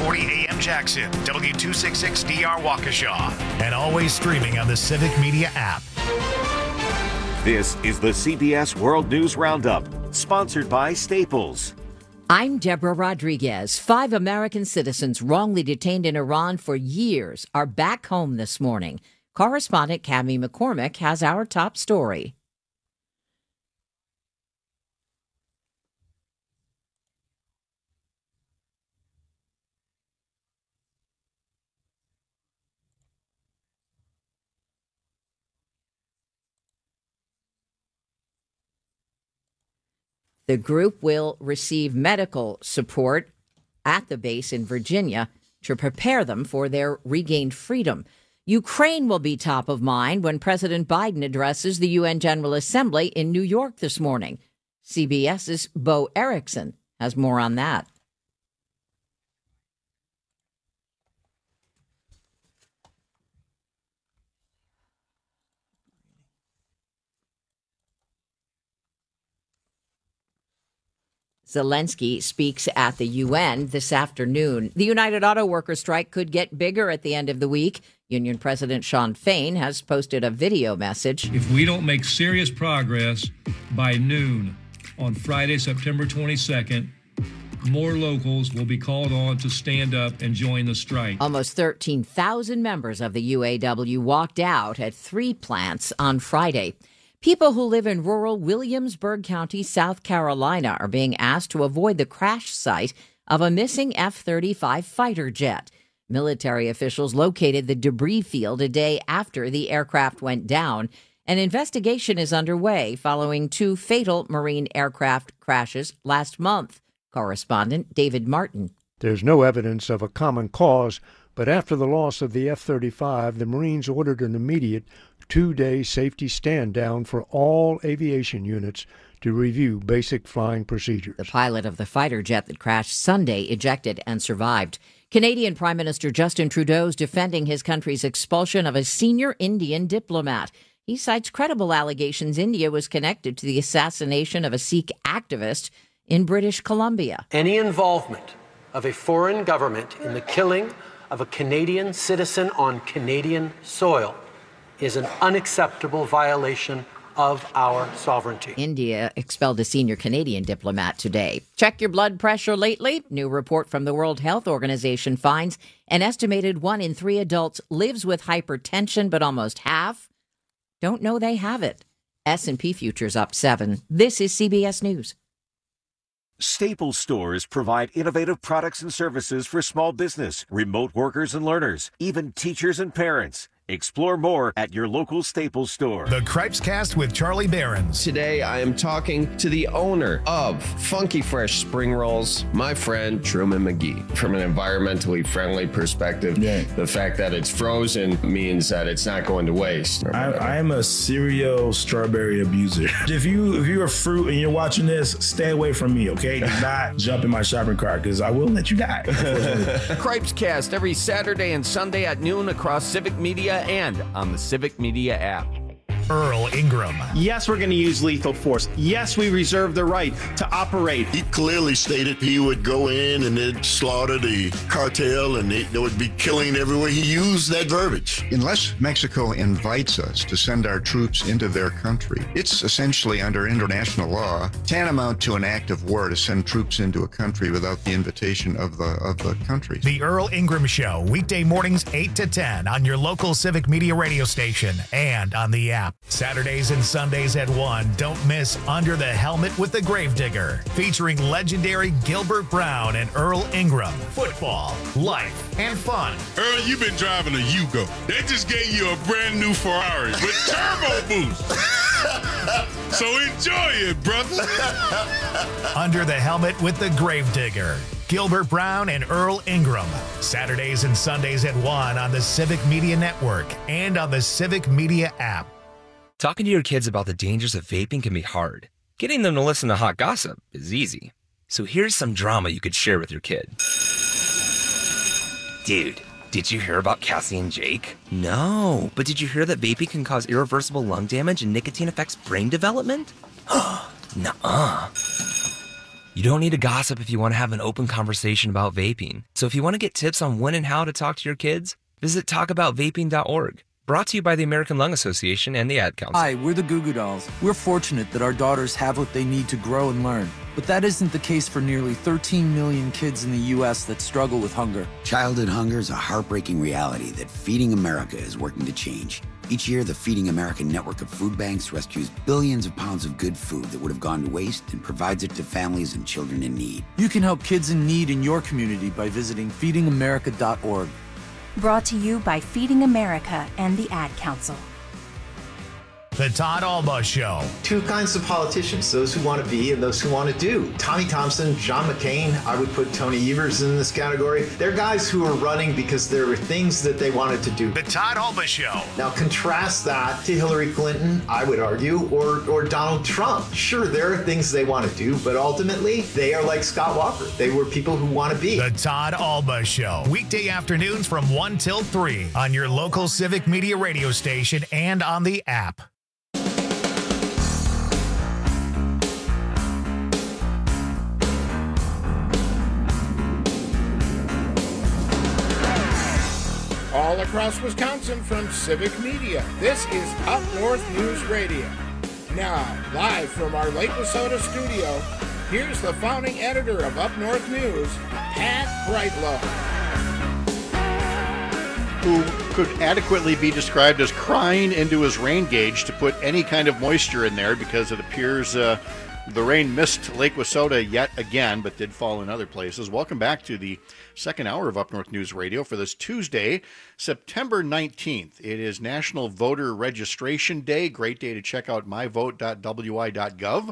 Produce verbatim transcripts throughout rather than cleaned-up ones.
forty A M Jackson, W two sixty-six D R Waukesha, and always streaming on the Civic Media app. This is the C B S World News Roundup, sponsored by Staples. I'm Deborah Rodriguez. Five American citizens wrongly detained in Iran for years are back home this morning. Correspondent Cami McCormick has our top story. The group will receive medical support at the base in Virginia to prepare them for their regained freedom. Ukraine will be top of mind when President Biden addresses the U N General Assembly in New York this morning. CBS's Bo Erickson has more on that. Zelensky speaks at the U N this afternoon. The United Auto Workers strike could get bigger at the end of the week. Union President Shawn Fain has posted a video message. If we don't make serious progress by noon on Friday, September twenty-second, more locals will be called on to stand up and join the strike. Almost thirteen thousand members of the U A W walked out at three plants on Friday. People who live in rural Williamsburg County, South Carolina, are being asked to avoid the crash site of a missing F thirty-five fighter jet. Military officials located the debris field a day after the aircraft went down. An investigation is underway following two fatal Marine aircraft crashes last month. Correspondent David Martin. There's no evidence of a common cause, but after the loss of the F thirty-five, the Marines ordered an immediate two-day safety stand-down for all aviation units to review basic flying procedures. The pilot of the fighter jet that crashed Sunday ejected and survived. Canadian Prime Minister Justin Trudeau is defending his country's expulsion of a senior Indian diplomat. He cites credible allegations India was connected to the assassination of a Sikh activist in British Columbia. Any involvement of a foreign government in the killing of a Canadian citizen on Canadian soil is an unacceptable violation of our sovereignty. India expelled a senior Canadian diplomat today. Check your blood pressure lately. New report from the World Health Organization finds an estimated one in three adults lives with hypertension, but almost half don't know they have it. S and P futures up seven. This is C B S News. Staples stores provide innovative products and services for small business, remote workers and learners, even teachers and parents. Explore more at your local Staples store. The Cripes Cast with Charlie Behrens. Today, I am talking to the owner of Funky Fresh Spring Rolls, my friend Truman McGee. From an environmentally friendly perspective, yeah. The fact that it's frozen means that it's not going to waste. I, I am a serial strawberry abuser. If you if you're a fruit and you're watching this, stay away from me, okay? Do not jump in my shopping cart because I will let you die. Cripes Cast every Saturday and Sunday at noon across Civic Media and on the Civic Media app. Earl Ingram. Yes, we're going to use lethal force. Yes, we reserve the right to operate. He clearly stated he would go in and they'd slaughter the cartel and they, they would be killing everywhere. He used that verbiage. Unless Mexico invites us to send our troops into their country, it's essentially under international law tantamount to an act of war to send troops into a country without the invitation of the of the country. The Earl Ingram Show, weekday mornings eight to ten on your local Civic Media radio station and on the app. Saturdays and Sundays at one. Don't miss Under the Helmet with the Gravedigger, featuring legendary Gilbert Brown and Earl Ingram. Football, life, and fun. Earl, you've been driving a Yugo. They just gave you a brand new Ferrari with turbo boost. So enjoy it, brother. Under the Helmet with the Gravedigger. Gilbert Brown and Earl Ingram. Saturdays and Sundays at one on the Civic Media Network and on the Civic Media app. Talking to your kids about the dangers of vaping can be hard. Getting them to listen to hot gossip is easy. So here's some drama you could share with your kid. Dude, did you hear about Cassie and Jake? No, but did you hear that vaping can cause irreversible lung damage and nicotine affects brain development? Nuh-uh. You don't need to gossip if you want to have an open conversation about vaping. So if you want to get tips on when and how to talk to your kids, visit talk about vaping dot org. Brought to you by the American Lung Association and the Ad Council. Hi, we're the Goo Goo Dolls. We're fortunate that our daughters have what they need to grow and learn. But that isn't the case for nearly thirteen million kids in the U S that struggle with hunger. Childhood hunger is a heartbreaking reality that Feeding America is working to change. Each year, the Feeding America network of food banks rescues billions of pounds of good food that would have gone to waste and provides it to families and children in need. You can help kids in need in your community by visiting feeding america dot org. Brought to you by Feeding America and the Ad Council. The Todd Alba Show. Two kinds of politicians, those who want to be and those who want to do. Tommy Thompson, John McCain, I would put Tony Evers in this category. They're guys who are running because there were things that they wanted to do. The Todd Alba Show. Now contrast that to Hillary Clinton, I would argue, or, or Donald Trump. Sure, there are things they want to do, but ultimately, they are like Scott Walker. They were people who want to be. The Todd Alba Show. Weekday afternoons from one till three on your local Civic Media radio station and on the app. All across Wisconsin from Civic Media, this is Up North News Radio. Now, live from our Lake Wissota studio, here's the founding editor of Up North News, Pat Brightlow. Who could adequately be described as crying into his rain gauge to put any kind of moisture in there because it appears uh, the rain missed Lake Wissota yet again, but did fall in other places. Welcome back to the second hour of Up North News Radio for this Tuesday, September nineteenth. It is National Voter Registration Day. Great day to check out my vote dot w i dot gov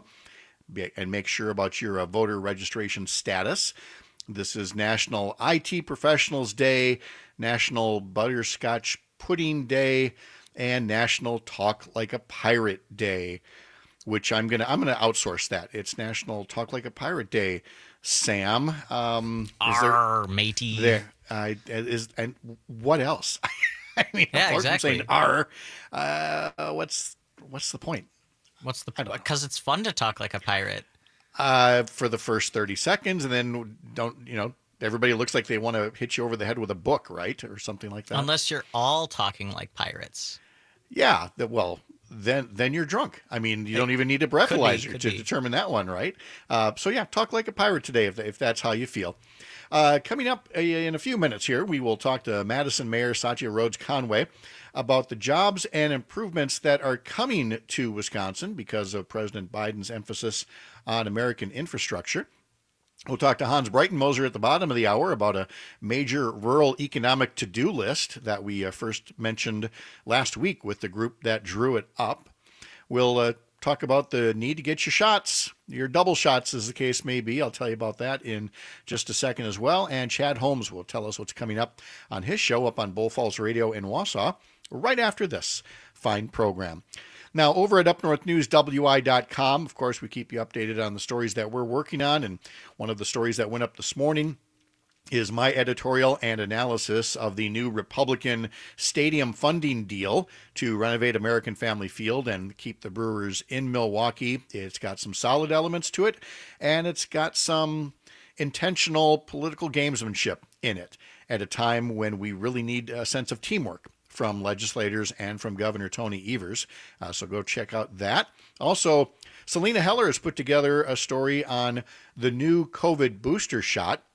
and make sure about your uh, voter registration status. This is National I T Professionals Day, National Butterscotch Pudding Day, and National Talk Like a Pirate Day, which I'm gonna I'm gonna outsource that. It's National Talk Like a Pirate Day. Sam, um, is Arr, there, matey. There, uh, is and what else? I mean, yeah, apart exactly. from saying "R," uh, what's what's the point? What's the because it's fun to talk like a pirate. Uh, for the first thirty seconds, and then don't you know? Everybody looks like they want to hit you over the head with a book, right, or something like that. Unless you're all talking like pirates. Yeah, the, well. Then, then you're drunk. I mean, you don't even need a breathalyzer be, to be. determine that one, right? Uh, so yeah, talk like a pirate today, if if that's how you feel. Uh, coming up in a few minutes here, we will talk to Madison Mayor Satya Rhodes Conway about the jobs and improvements that are coming to Wisconsin because of President Biden's emphasis on American infrastructure. We'll talk to Hans Breitenmoser at the bottom of the hour about a major rural economic to-do list that we uh, first mentioned last week with the group that drew it up. We'll uh, talk about the need to get your shots, your double shots as the case may be. I'll tell you about that in just a second as well. And Chad Holmes will tell us what's coming up on his show up on Bull Falls Radio in Wausau right after this fine program. Now, over at up north news w i dot com, of course, we keep you updated on the stories that we're working on. And one of the stories that went up this morning is my editorial and analysis of the new Republican stadium funding deal to renovate American Family Field and keep the Brewers in Milwaukee. It's got some solid elements to it, and it's got some intentional political gamesmanship in it at a time when we really need a sense of teamwork from legislators and from Governor Tony Evers. Uh, so go check out that. Also, Selena Heller has put together a story on the new COVID booster shot,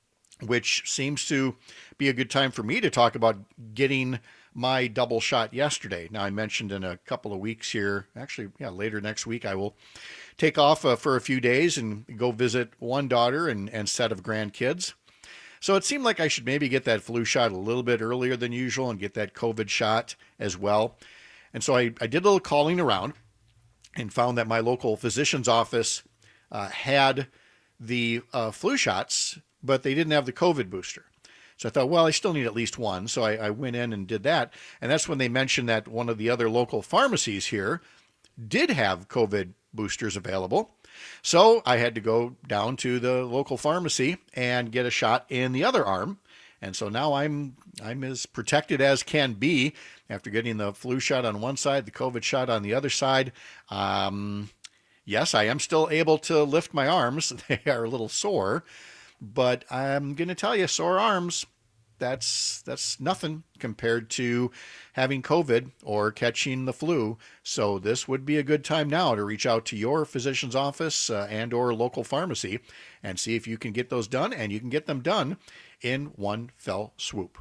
which seems to be a good time for me to talk about getting my double shot yesterday. Now, I mentioned in a couple of weeks here, actually, yeah, later next week, I will take off uh, for a few days and go visit one daughter and, and set of grandkids. So it seemed like I should maybe get that flu shot a little bit earlier than usual and get that COVID shot as well. And so I, I did a little calling around and found that my local physician's office uh, had the uh, flu shots, but they didn't have the COVID booster. So I thought, well, I still need at least one. So I, I went in and did that. And that's when they mentioned that one of the other local pharmacies here did have COVID boosters available. So I had to go down to the local pharmacy and get a shot in the other arm. And so now I'm I'm as protected as can be after getting the flu shot on one side, the COVID shot on the other side. Um, Yes, I am still able to lift my arms. They are a little sore, but I'm going to tell you, sore arms, that's that's nothing compared to having COVID or catching the flu. So this would be a good time now to reach out to your physician's office uh, and or local pharmacy and see if you can get those done, and you can get them done in one fell swoop.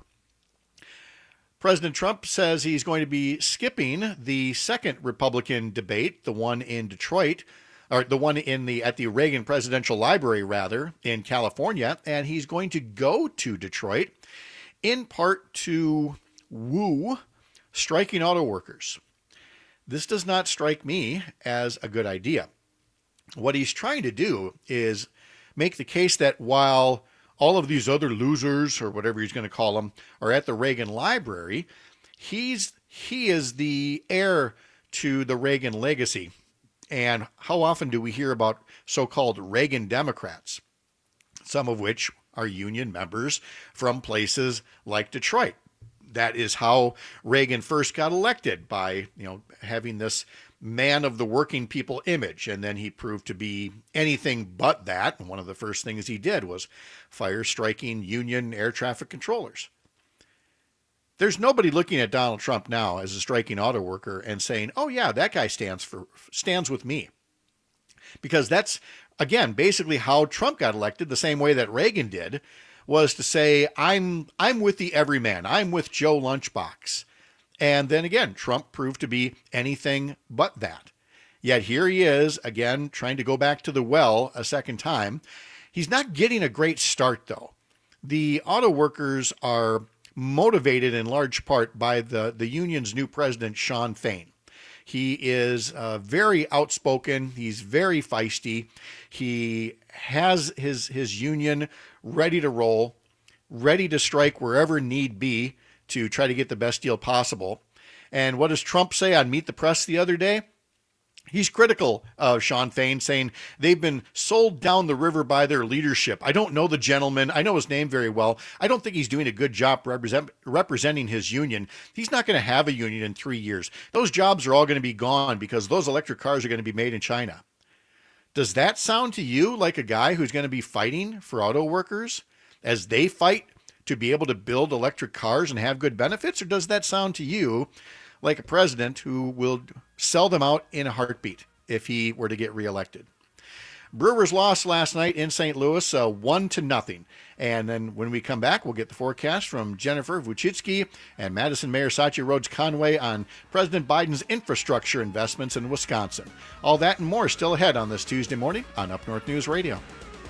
President Trump says he's going to be skipping the second Republican debate, the one in Detroit, or the one in the at the Reagan Presidential Library, rather, in California, and he's going to go to Detroit in part to woo striking auto workers. This does not strike me as a good idea. What he's trying to do is make the case that while all of these other losers, or whatever he's going to call them, are at the Reagan Library, he's he is the heir to the Reagan legacy. And how often do we hear about so-called Reagan Democrats, some of which are union members from places like Detroit? That is how Reagan first got elected, by, you know, having this man of the working people image, and then he proved to be anything but that. And one of the first things he did was fire striking union air traffic controllers. There's nobody looking at Donald Trump now as a striking auto worker and saying, "Oh yeah, that guy stands for stands with me," because that's, again, basically how Trump got elected, the same way that Reagan did, was to say, I'm I'm with the everyman. I'm with Joe Lunchbox. And then again, Trump proved to be anything but that. Yet here he is, again, trying to go back to the well a second time. He's not getting a great start, though. The auto workers are motivated in large part by the, the union's new president, Shawn Fain. He is uh, very outspoken. He's very feisty. He has his, his union ready to roll, ready to strike wherever need be to try to get the best deal possible. And what does Trump say on Meet the Press the other day? He's critical of Shawn Fain, saying they've been sold down the river by their leadership. I don't know the gentleman. I know his name very well. I don't think he's doing a good job represent, representing his union. He's not going to have a union in three years. Those jobs are all going to be gone because those electric cars are going to be made in China. Does that sound to you like a guy who's going to be fighting for auto workers as they fight to be able to build electric cars and have good benefits? Or does that sound to you like a president who will sell them out in a heartbeat if he were to get reelected? Brewers lost last night in Saint Louis, uh, one to nothing. And then when we come back, we'll get the forecast from Jennifer Vuchitsky and Madison Mayor Satya Rhodes Conway on President Biden's infrastructure investments in Wisconsin. All that and more still ahead on this Tuesday morning on Up North News Radio.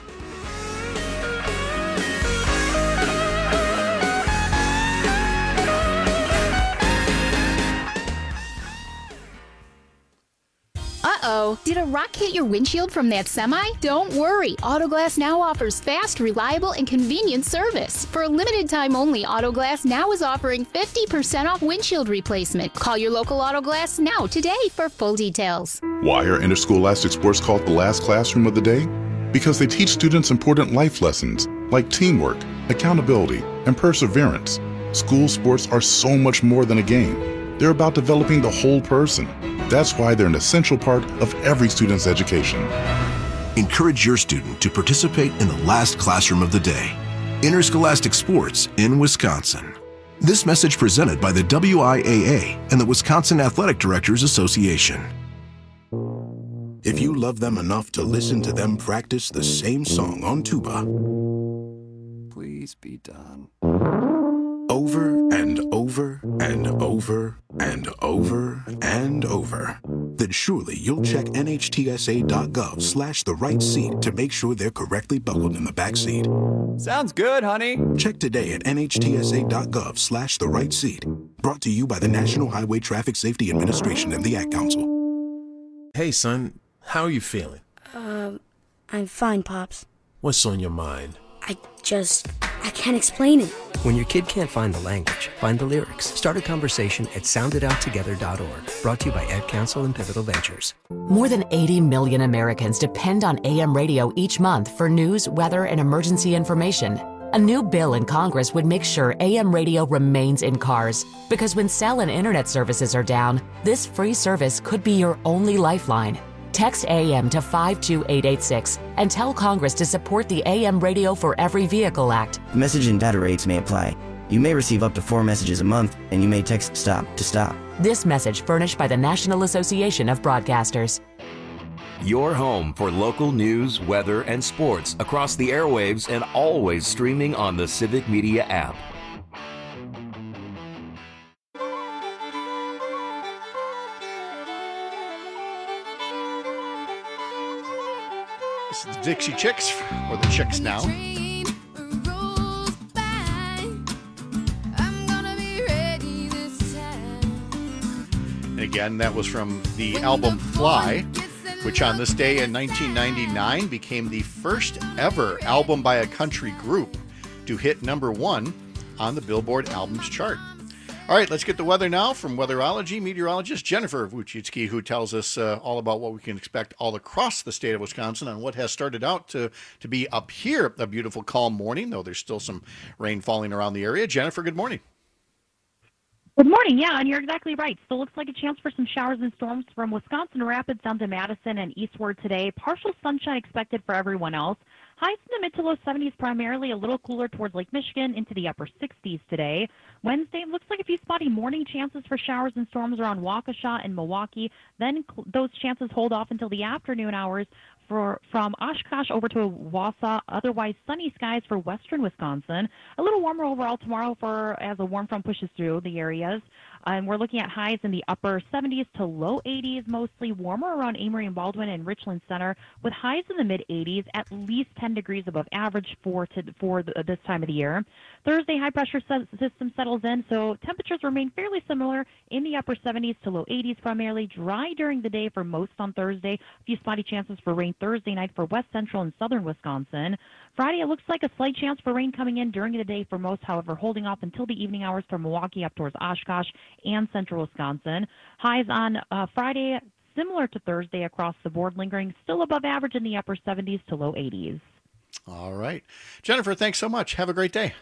Uh-oh, did a rock hit your windshield from that semi? Don't worry, Autoglass Now offers fast, reliable, and convenient service. For a limited time only, Autoglass Now is offering fifty percent off windshield replacement. Call your local Autoglass Now today for full details. Why are interscholastic sports called the last classroom of the day? Because they teach students important life lessons like teamwork, accountability, and perseverance. School sports are so much more than a game. They're about developing the whole person. That's why they're an essential part of every student's education. Encourage your student to participate in the last classroom of the day. Interscholastic Sports in Wisconsin. This message presented by the W I A A and the Wisconsin Athletic Directors Association. If you love them enough to listen to them practice the same song on tuba, please be done. Over and over and over and over and over, then surely you'll check N H T S A dot gov slash the right seat to make sure they're correctly buckled in the back seat. Sounds good, honey. Check today at N H T S A dot gov slash the right seat. Brought to you by the National Highway Traffic Safety Administration and the Ad Council. Hey, son, how are you feeling? Um, I'm fine, Pops. What's on your mind? I just, I can't explain it. When your kid can't find the language, find the lyrics. Start a conversation at sound it out together dot org. Brought to you by Ad Council and Pivotal Ventures. More than eighty million Americans depend on A M radio each month for news, weather, and emergency information. A new bill in Congress would make sure A M radio remains in cars. Because when cell and internet services are down, this free service could be your only lifeline. Text A M to five two eight eight six and tell Congress to support the A M Radio for Every Vehicle Act. Message and data rates may apply. You may receive up to four messages a month, and you may text STOP to stop. This message furnished by the National Association of Broadcasters. Your home for local news, weather, and sports across the airwaves and always streaming on the Civic Media app. This is the Dixie Chicks, or the Chicks now. And again, that was from the album Fly, which on this day in nineteen ninety-nine became the first ever album by a country group to hit number one on the Billboard Albums chart. All right, let's get the weather now from weatherology meteorologist Jennifer Wojcicki, who tells us uh, all about what we can expect all across the state of Wisconsin on what has started out to, to be up here a beautiful calm morning, though there's still some rain falling around the area. Jennifer, good morning. Good morning. Yeah, and you're exactly right. Still looks like a chance for some showers and storms from Wisconsin Rapids down to Madison and eastward today. Partial sunshine expected for everyone else. Highs in the mid to low seventies, primarily a little cooler towards Lake Michigan, into the upper sixties today. Wednesday looks like a few spotty morning chances for showers and storms around Waukesha and Milwaukee. Then cl- those chances hold off until the afternoon hours for from Oshkosh over to Wausau. Otherwise, sunny skies for western Wisconsin. A little warmer overall tomorrow for as a warm front pushes through the areas. And we're looking at highs in the upper seventies to low eighties, mostly warmer around Amory and Baldwin and Richland Center, with highs in the mid eighties, at least ten degrees above average for to, for the, this time of the year. Thursday, high pressure system settles in, so temperatures remain fairly similar in the upper seventies to low eighties, primarily dry during the day for most on Thursday. A few spotty chances for rain Thursday night for west central and southern Wisconsin. Friday, it looks like a slight chance for rain coming in during the day for most, however, holding off until the evening hours from Milwaukee up towards Oshkosh and central Wisconsin. Highs on uh, Friday, similar to Thursday across the board, lingering still above average in the upper seventies to low eighties. All right. Jennifer, thanks so much. Have a great day.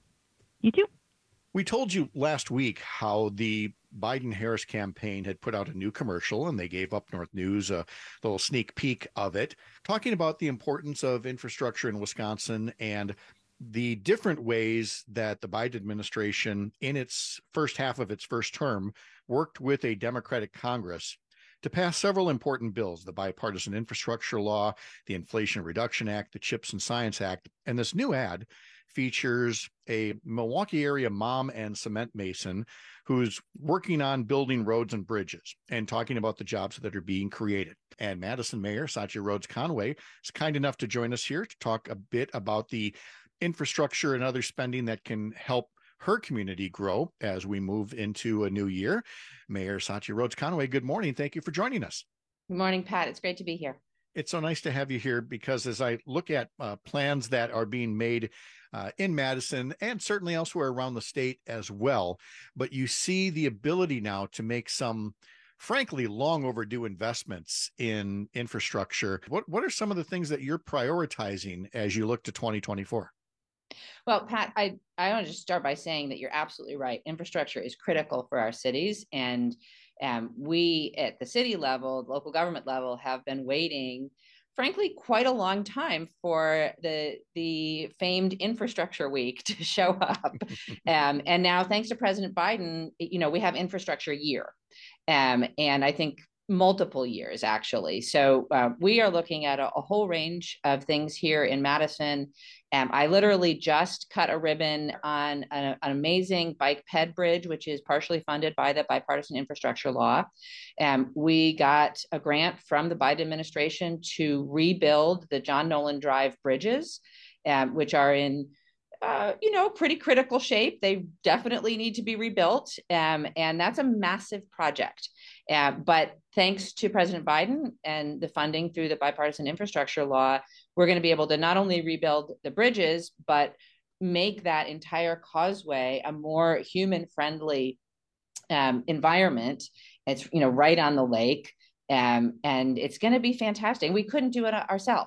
You too. We told you last week how the Biden-Harris campaign had put out a new commercial, and they gave Up North News a little sneak peek of it, talking about the importance of infrastructure in Wisconsin and the different ways that the Biden administration, in its first half of its first term, worked with a Democratic Congress to pass several important bills: the Bipartisan Infrastructure Law, the Inflation Reduction Act, the CHIPS and Science Act. And this new ad features a Milwaukee area mom and cement mason who's working on building roads and bridges and talking about the jobs that are being created. And Madison Mayor Satya Rhodes Conway is kind enough to join us here to talk a bit about the infrastructure and other spending that can help her community grow as we move into a new year. Mayor Satya Rhodes Conway, good morning. Thank you for joining us. Good morning, Pat. It's great to be here. It's so nice to have you here, because as I look at uh, plans that are being made uh, in Madison and certainly elsewhere around the state as well, but you see the ability now to make some, frankly, long overdue investments in infrastructure. What, what are some of the things that you're prioritizing as you look to twenty twenty-four? Well, Pat, I, I want to just start by saying that you're absolutely right. Infrastructure is critical for our cities. And um, we at the city level, local government level, have been waiting, frankly, quite a long time for the, the famed Infrastructure Week to show up. um, and now, thanks to President Biden, you know, we have Infrastructure Year. Um, and I think multiple years, actually. So uh, we are looking at a, a whole range of things here in Madison. Um, I literally just cut a ribbon on a, an amazing bike ped bridge, which is partially funded by the Bipartisan Infrastructure Law. Um, we got a grant from the Biden administration to rebuild the John Nolan Drive bridges, um, which are in Uh, you know, pretty critical shape. They definitely need to be rebuilt. Um, and that's a massive project. Uh, but thanks to President Biden and the funding through the Bipartisan Infrastructure Law, we're going to be able to not only rebuild the bridges, but make that entire causeway a more human-friendly um, environment. It's, you know, right on the lake. Um, and it's going to be fantastic. We couldn't do it ourselves.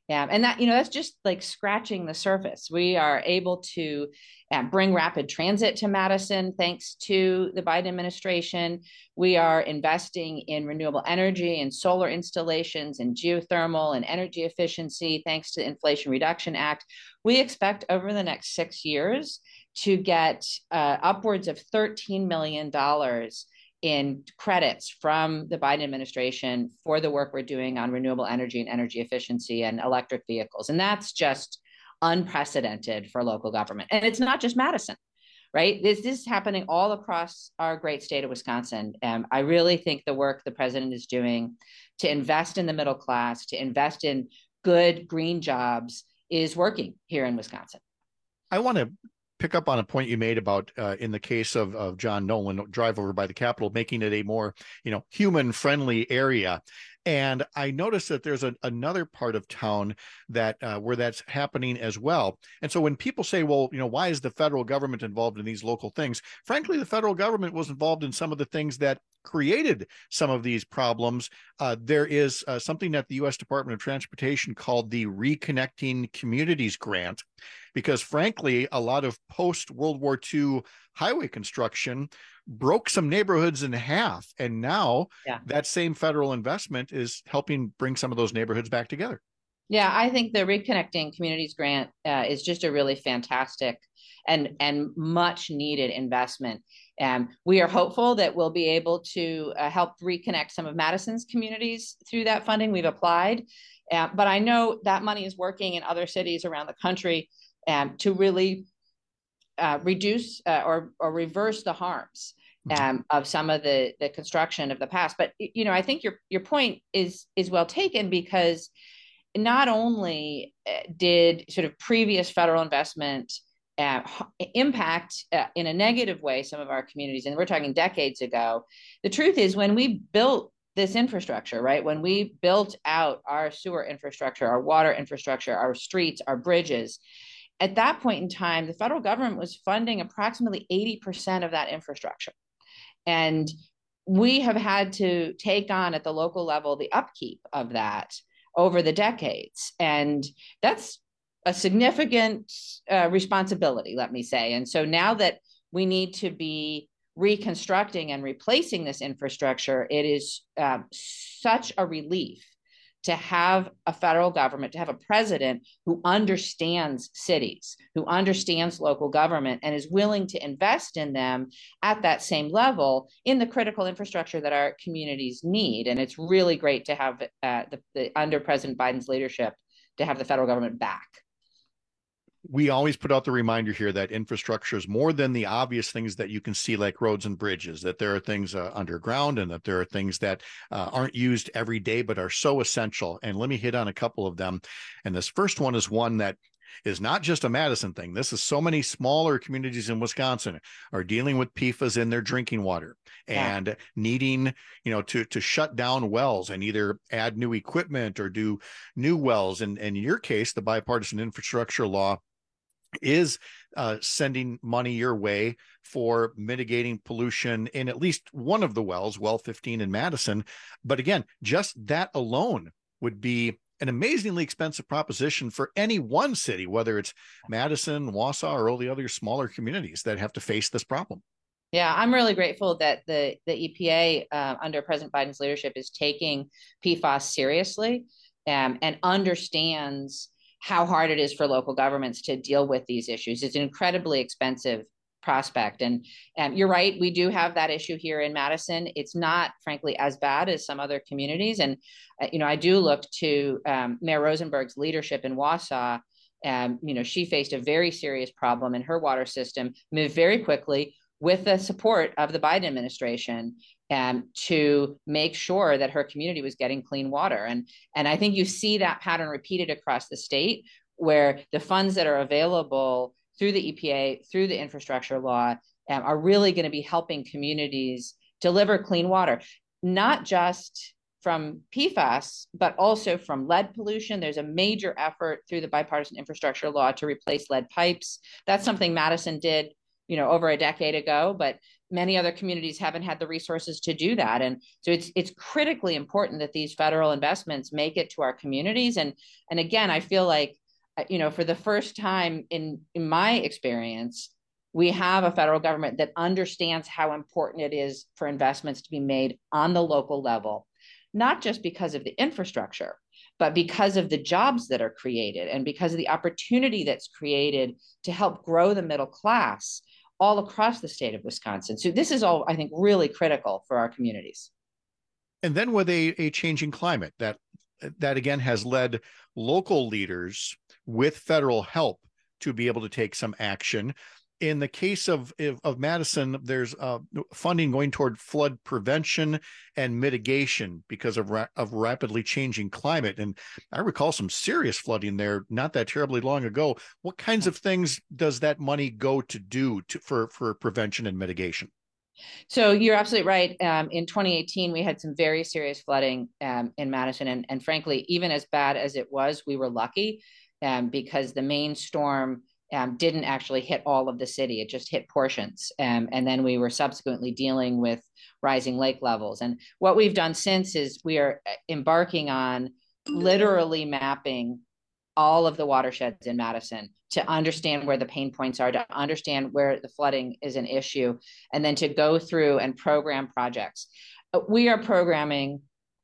Um, and that, you know, that's just like scratching the surface. We are able to uh, bring rapid transit to Madison thanks to the Biden administration. We are investing in renewable energy and solar installations and geothermal and energy efficiency thanks to the Inflation Reduction Act. We expect over the next six years to get uh, upwards of thirteen million dollars in credits from the Biden administration for the work we're doing on renewable energy and energy efficiency and electric vehicles. And that's just unprecedented for local government. And it's not just Madison, right? This, this is happening all across our great state of Wisconsin. Um, I really think the work the president is doing to invest in the middle class, to invest in good green jobs is working here in Wisconsin. I want to pick up on a point you made about uh, in the case of, of John Nolan drive over by the Capitol, making it a more, you know, human friendly area. And I noticed that there's a, another part of town that uh, where that's happening as well. And so when people say, well, you know, why is the federal government involved in these local things? Frankly, the federal government was involved in some of the things that created some of these problems. Uh, there is uh, something that the U S Department of Transportation called the Reconnecting Communities Grant, because frankly, a lot of post-World War Two highway construction broke some neighborhoods in half. And now yeah. that same federal investment is helping bring some of those neighborhoods back together. Yeah, I think the Reconnecting Communities Grant uh, is just a really fantastic and, and much needed investment. Um, we are hopeful that we'll be able to uh, help reconnect some of Madison's communities through that funding. We've applied, uh, but I know that money is working in other cities around the country um, to really uh, reduce uh, or, or reverse the harms um, of some of the, the construction of the past. But, you know, I think your, your point is, is well taken, because not only did sort of previous federal investment uh, impact uh, in a negative way some of our communities, and we're talking decades ago, the truth is when we built this infrastructure, right, when we built out our sewer infrastructure, our water infrastructure, our streets, our bridges, at that point in time, the federal government was funding approximately eighty percent of that infrastructure. And we have had to take on at the local level the upkeep of that over the decades. And that's a significant uh, responsibility, let me say. And so now that we need to be reconstructing and replacing this infrastructure, it is uh, such a relief to have a federal government, to have a president who understands cities, who understands local government, and is willing to invest in them at that same level in the critical infrastructure that our communities need. And it's really great to have uh, the, the under President Biden's leadership to have the federal government back. We always put out the reminder here that infrastructure is more than the obvious things that you can see, like roads and bridges, that there are things uh, underground, and that there are things that uh, aren't used every day, but are so essential. And let me hit on a couple of them. And this first one is one that is not just a Madison thing. This is so many smaller communities in Wisconsin are dealing with P F A S in their drinking water and yeah. needing, you know, to, to shut down wells and either add new equipment or do new wells. And, and in your case, the bipartisan infrastructure law is uh, sending money your way for mitigating pollution in at least one of the wells, well fifteen in Madison. But again, just that alone would be an amazingly expensive proposition for any one city, whether it's Madison, Wausau, or all the other smaller communities that have to face this problem. Yeah, I'm really grateful that the, the E P A uh, under President Biden's leadership is taking P F A S seriously um, and understands how hard it is for local governments to deal with these issues. It's an incredibly expensive prospect. And um, you're right, we do have that issue here in Madison. It's not, frankly, as bad as some other communities. And, uh, you know, I do look to um, Mayor Rosenberg's leadership in Wausau. Um, you know, she faced a very serious problem in her water system, moved very quickly with the support of the Biden administration um, to make sure that her community was getting clean water. And, and I think you see that pattern repeated across the state, where the funds that are available through the E P A, through the infrastructure law, um, are really going to be helping communities deliver clean water, not just from P F A S, but also from lead pollution. There's a major effort through the bipartisan infrastructure law to replace lead pipes. That's something Madison did, you know, over a decade ago, but many other communities haven't had the resources to do that. And so it's it's critically important that these federal investments make it to our communities. And, and again, I feel like, you know, for the first time in, in my experience, we have a federal government that understands how important it is for investments to be made on the local level, not just because of the infrastructure, but because of the jobs that are created and because of the opportunity that's created to help grow the middle class all across the state of Wisconsin. So this is all, I think, really critical for our communities. And then with a, a changing climate that, that again has led local leaders with federal help to be able to take some action. In the case of, of Madison, there's uh, funding going toward flood prevention and mitigation because of, ra- of rapidly changing climate. And I recall some serious flooding there not that terribly long ago. What kinds of things does that money go to do to, for, for prevention and mitigation? So you're absolutely right. Um, in twenty eighteen, we had some very serious flooding um, in Madison. And, and frankly, even as bad as it was, we were lucky um, because the main storm Um, didn't actually hit all of the city. It just hit portions. Um, and then we were subsequently dealing with rising lake levels. And what we've done since is we are embarking on literally mapping all of the watersheds in Madison to understand where the pain points are, to understand where the flooding is an issue, and then to go through and program projects. We are programming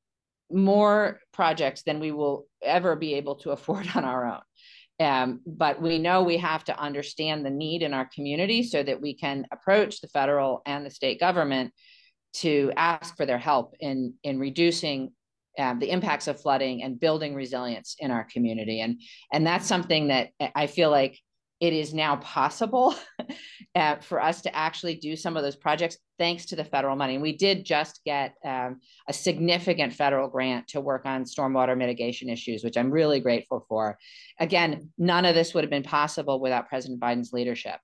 more projects than we will ever be able to afford on our own. Um, but we know we have to understand the need in our community so that we can approach the federal and the state government to ask for their help in, in reducing um, the impacts of flooding and building resilience in our community. And, and that's something that I feel like it is now possible uh, for us to actually do some of those projects thanks to the federal money. And we did just get um, a significant federal grant to work on stormwater mitigation issues, which I'm really grateful for. Again, none of this would have been possible without President Biden's leadership.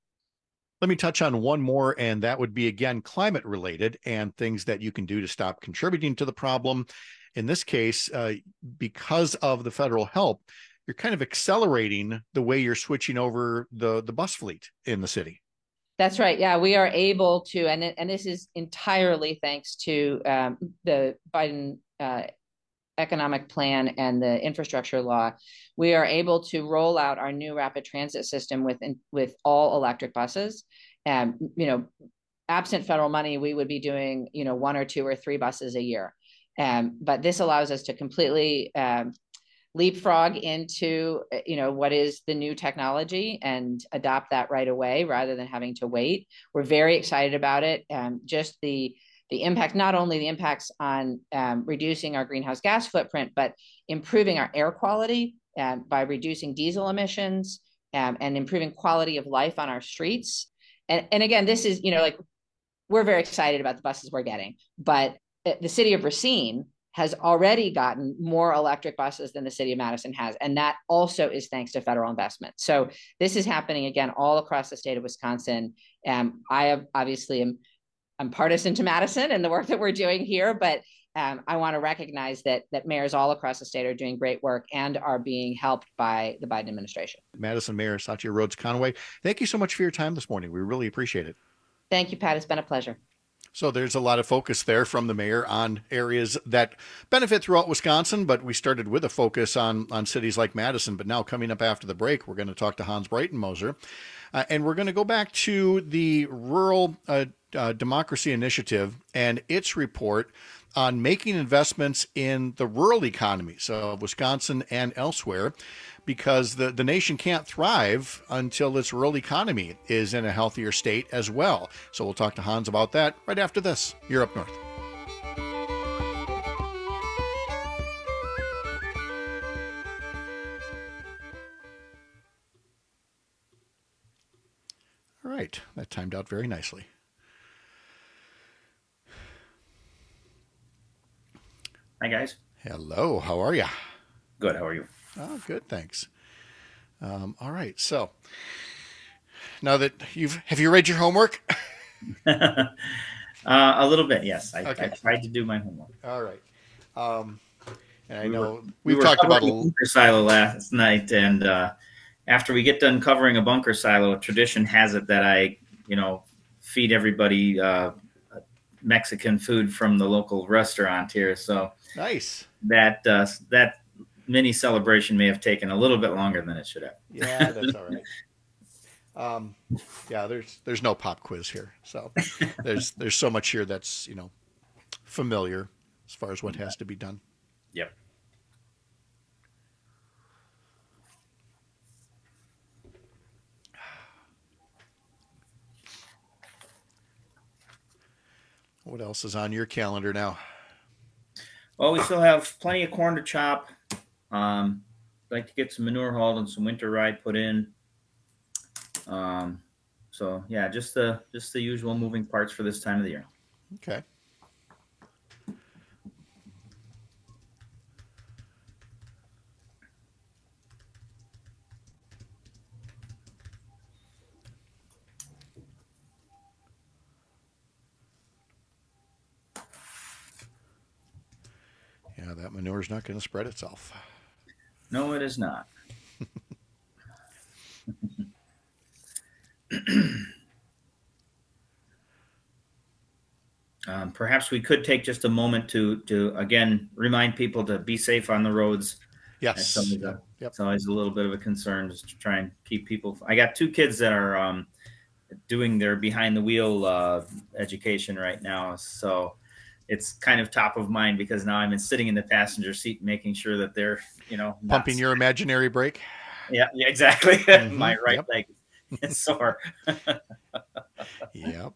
Let me touch on one more, and that would be, again, climate related and things that you can do to stop contributing to the problem. In this case, uh, because of the federal help, you're kind of accelerating the way you're switching over the, the bus fleet in the city. That's right. Yeah, we are able to, and, and this is entirely thanks to um, the Biden uh, economic plan and the infrastructure law. We are able to roll out our new rapid transit system with, with all electric buses. Um, you know, absent federal money, we would be doing, you know, one or two or three buses a year. Um, but this allows us to completely um, leapfrog into, you know, what is the new technology and adopt that right away rather than having to wait. We're very excited about it. Um, just the the impact, not only the impacts on um, reducing our greenhouse gas footprint, but improving our air quality uh, by reducing diesel emissions um, and improving quality of life on our streets. And, and again, this is, you know, like, we're very excited about the buses we're getting, but the city of Racine has already gotten more electric buses than the city of Madison has. And that also is thanks to federal investment. So this is happening again, all across the state of Wisconsin. Um, I have obviously am I'm partisan to Madison and the work that we're doing here, but um, I want to recognize that that mayors all across the state are doing great work and are being helped by the Biden administration. Madison Mayor Satya Rhodes Conway, thank you so much for your time this morning. We really appreciate it. Thank you, Pat. It's been a pleasure. So there's a lot of focus there from the mayor on areas that benefit throughout Wisconsin, but we started with a focus on, on cities like Madison. But now coming up after the break, we're going to talk to Hans Breitenmoser, uh, and we're going to go back to the Rural uh, uh, Democracy Initiative and its report on making investments in the rural economies of Wisconsin and elsewhere, because the, the nation can't thrive until its rural economy is in a healthier state as well. So we'll talk to Hans about that right after this. You're Up North. All right, that timed out very nicely. Hi, guys. Hello, how are you? Good, how are you? Oh, good, thanks. Um, all right, so now that you've, have you read your homework? uh, a little bit, yes. I, Okay. I tried to do my homework. All right. Um, and I We know were- we've we were talked about covering a a bunker silo last night, and uh, after we get done covering a bunker silo, tradition has it that I, you know, feed everybody uh, Mexican food from the local restaurant here. So nice. That uh, that mini celebration may have taken a little bit longer than it should have. Yeah, that's all right. Um, yeah, there's there's no pop quiz here, so there's there's so much here that's, you know, familiar as far as what has to be done. Yep. What else is on your calendar now? Well, we still have plenty of corn to chop. Um, I'd like to get some manure hauled and some winter ride put in. Um, so yeah, just the just the usual moving parts for this time of the year. Okay. Yeah, that manure is not going to spread itself. No, it is not. um, perhaps we could take just a moment to, to again, remind people to be safe on the roads. Yes. It's always, a, yep. it's always a little bit of a concern just to try and keep people. I got two kids that are um, doing their behind the wheel uh, education right now. So it's kind of top of mind because now I'm sitting in the passenger seat, making sure that they're, you know, pumping your imaginary brake. Yeah, yeah, exactly. Mm-hmm. My right yep. leg is sore. Yep.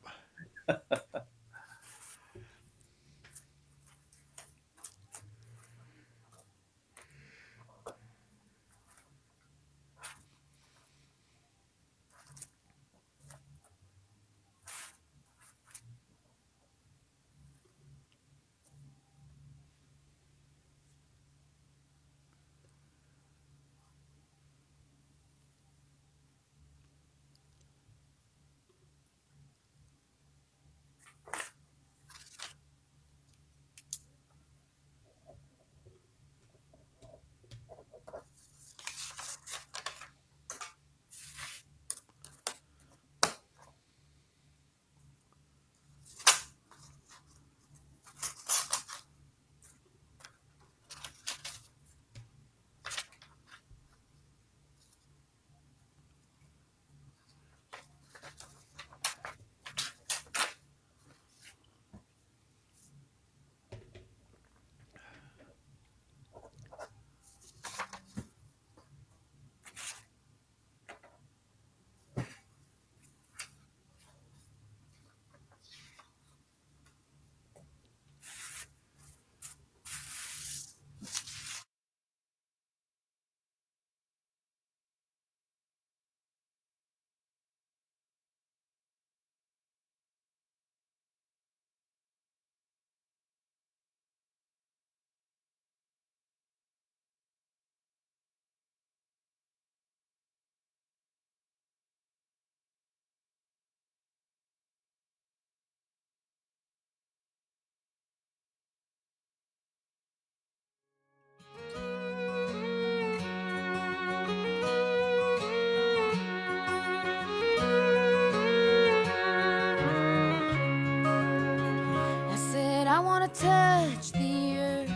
Touch the earth.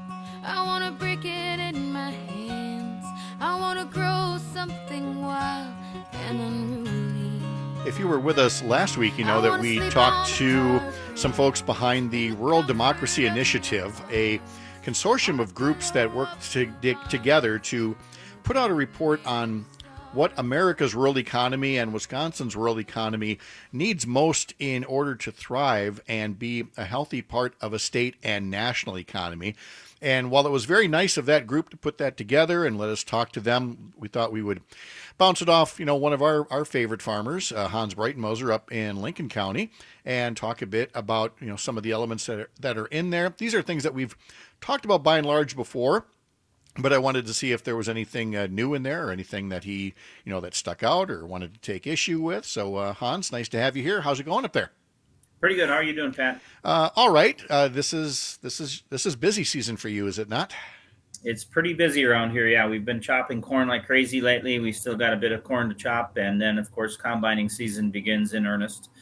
I want to break it in my hands. I want to grow something wild and unruly. If you were with us last week, you know that we talked to some folks behind the Rural Democracy Initiative, a consortium of groups that work to, together to put out a report on what America's rural economy and Wisconsin's rural economy needs most in order to thrive and be a healthy part of a state and national economy. And while it was very nice of that group to put that together and let us talk to them, we thought we would bounce it off, you know, one of our, our favorite farmers, uh, Hans Breitenmoser up in Lincoln County, and talk a bit about, you know, some of the elements that are, that are in there. These are things that we've talked about by and large before, but I wanted to see if there was anything uh, new in there or anything that he, you know, that stuck out or wanted to take issue with. So, uh, Hans, nice to have you here. How's it going up there? Pretty good. How are you doing, Pat? Uh, all right. Uh, this is this is this is busy season for you, is it not? It's pretty busy around here. Yeah, we've been chopping corn like crazy lately. We still got a bit of corn to chop, and then of course combining season begins in earnest.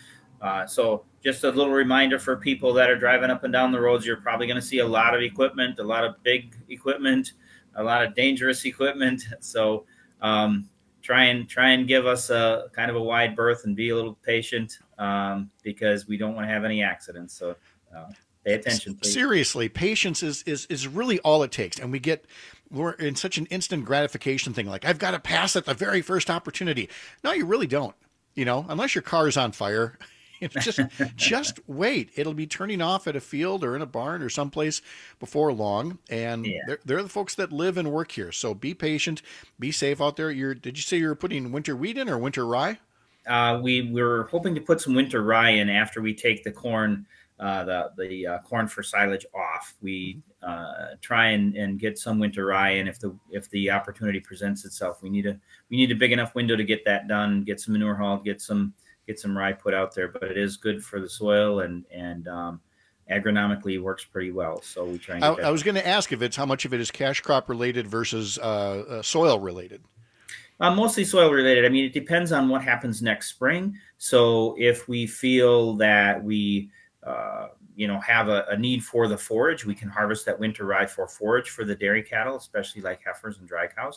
Uh, so just a little reminder for people that are driving up and down the roads, you're probably going to see a lot of equipment, a lot of big equipment, a lot of dangerous equipment. So um, try and try and give us a kind of a wide berth and be a little patient um, because we don't want to have any accidents. So uh, pay attention, please. Seriously, patience is, is, is really all it takes. And we get, we're in such an instant gratification thing. Like, I've got to pass at the very first opportunity. No, you really don't, you know, unless your car is on fire. just, just wait. It'll be turning off at a field or in a barn or someplace before long. And yeah. they're, they're the folks that live and work here. So be patient, be safe out there. You're, did you say you were putting winter wheat in or winter rye? Uh, we were hoping to put some winter rye in after we take the corn, uh, the, the uh, corn for silage off. We uh, try and, and get some winter rye in if the, if the opportunity presents itself. We need a, we need a big enough window to get that done, get some manure hauled, get some, get some rye put out there, but it is good for the soil and, and, um, agronomically works pretty well. So we try and get I, I was going to ask if it's how much of it is cash crop related versus, uh, uh soil related. Uh, mostly soil related. I mean, it depends on what happens next spring. So if we feel that we, uh, you know, have a, a need for the forage, we can harvest that winter rye for forage for the dairy cattle, especially like heifers and dry cows.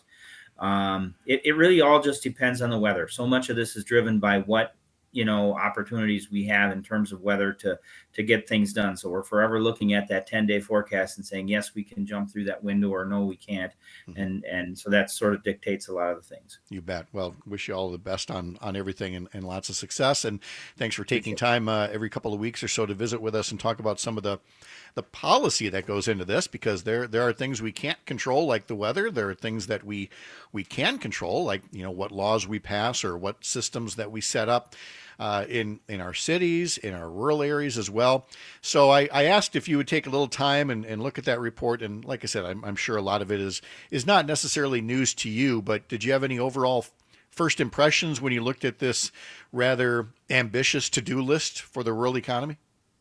Um, it, it really all just depends on the weather. So much of this is driven by what, you know, opportunities we have in terms of weather to, to get things done. So we're forever looking at that ten day forecast and saying, yes, we can jump through that window, or no, we can't. Mm-hmm. And, and so that sort of dictates a lot of the things. You bet. Well, wish you all the best on, on everything and, and lots of success. And thanks for taking time uh, every couple of weeks or so to visit with us and talk about some of the, the policy that goes into this, because there, there are things we can't control, like the weather. There are things that we, we can control, like, you know, what laws we pass or what systems that we set up uh, in, in our cities, in our rural areas as well. So I, I asked if you would take a little time and, and look at that report. And like I said, I'm, I'm sure a lot of it is, is not necessarily news to you, but did you have any overall first impressions when you looked at this rather ambitious to-do list for the rural economy?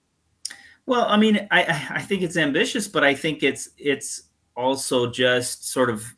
Well, I mean, I, I think it's ambitious, but I think it's it's also just sort of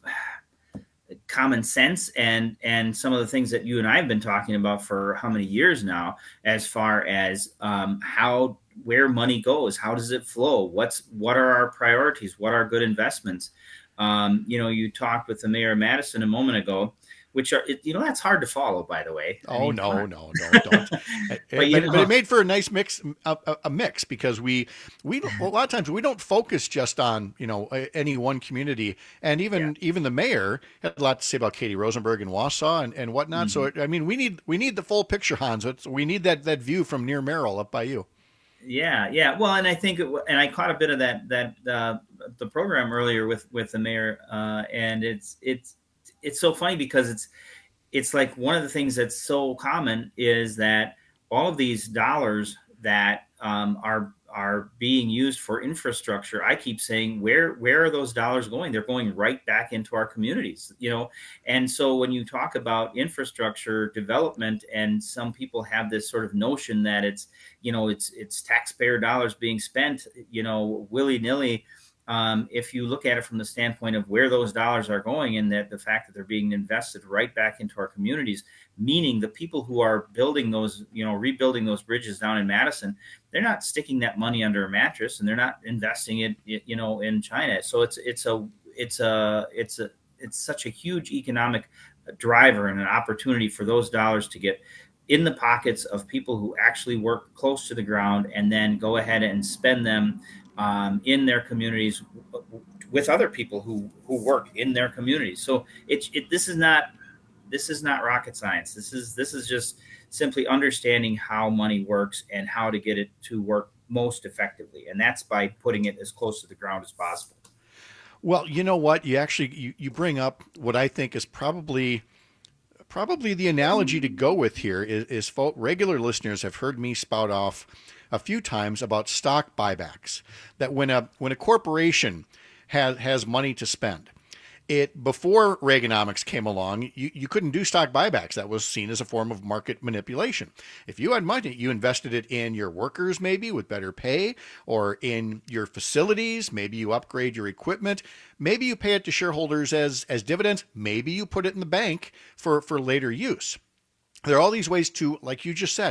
common sense and and some of the things that you and I have been talking about for how many years now, as far as um, how where money goes, how does it flow, what's what are our priorities, what are good investments. Um, you know, you talked with the mayor of Madison a moment ago, which are, you know, that's hard to follow, by the way. Oh, I mean, no, no, no, don't. but, but, but, but it made for a nice mix, a, a mix, because we, we, a lot of times we don't focus just on, you know, any one community. And even, yeah. even the mayor had a lot to say about Katie Rosenberg and Wausau and, and whatnot. Mm-hmm. So, I mean, we need, we need the full picture, Hans. It's, we need that, that view from near Merrill up by you. Yeah. Yeah. Well, and I think, it, and I caught a bit of that, that, uh, the program earlier with, with the mayor, uh, and it's, it's, it's so funny because it's, it's like one of the things that's so common is that all of these dollars that um, are, are being used for infrastructure, I keep saying, where, where are those dollars going? They're going right back into our communities, you know? And so when you talk about infrastructure development, and some people have this sort of notion that it's, you know, it's, it's taxpayer dollars being spent, you know, willy nilly. Um, if you look at it from the standpoint of where those dollars are going, and that the fact that they're being invested right back into our communities, meaning the people who are building those, you know, rebuilding those bridges down in Madison, they're not sticking that money under a mattress, and they're not investing it, you know, in China. So it's, it's a, it's a, it's a, it's such a huge economic driver and an opportunity for those dollars to get in the pockets of people who actually work close to the ground, and then go ahead and spend them Um, in their communities with other people who, who work in their communities. So it's it, this is not this is not rocket science. This is this is just simply understanding how money works and how to get it to work most effectively, and that's by putting it as close to the ground as possible. Well, you know what? You actually you, you bring up what I think is probably probably the analogy to go with here is, is folk, regular listeners have heard me spout off a few times about stock buybacks, that when a when a corporation has has money to spend, it before Reaganomics came along, you, you couldn't do stock buybacks. That was seen as a form of market manipulation. If you had money, you invested it in your workers, maybe with better pay, or in your facilities. Maybe you upgrade your equipment. Maybe you pay it to shareholders as as dividends. Maybe you put it in the bank for for later use. There are all these ways to, like you just said,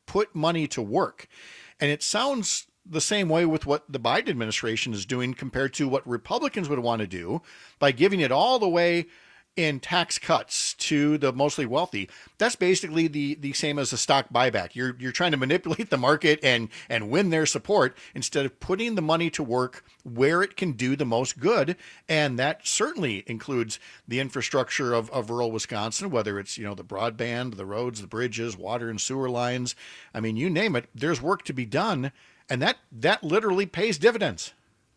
put money to work. And it sounds the same way with what the Biden administration is doing compared to what Republicans would want to do by giving it all the way in tax cuts to the mostly wealthy. That's basically the the same as a stock buyback. You're you're trying to manipulate the market and and win their support instead of putting the money to work where it can do the most good. And that certainly includes the infrastructure of, of rural Wisconsin, whether it's, you know, the broadband, the roads, the bridges, water and sewer lines. I mean, you name it, there's work to be done. And that that literally pays dividends.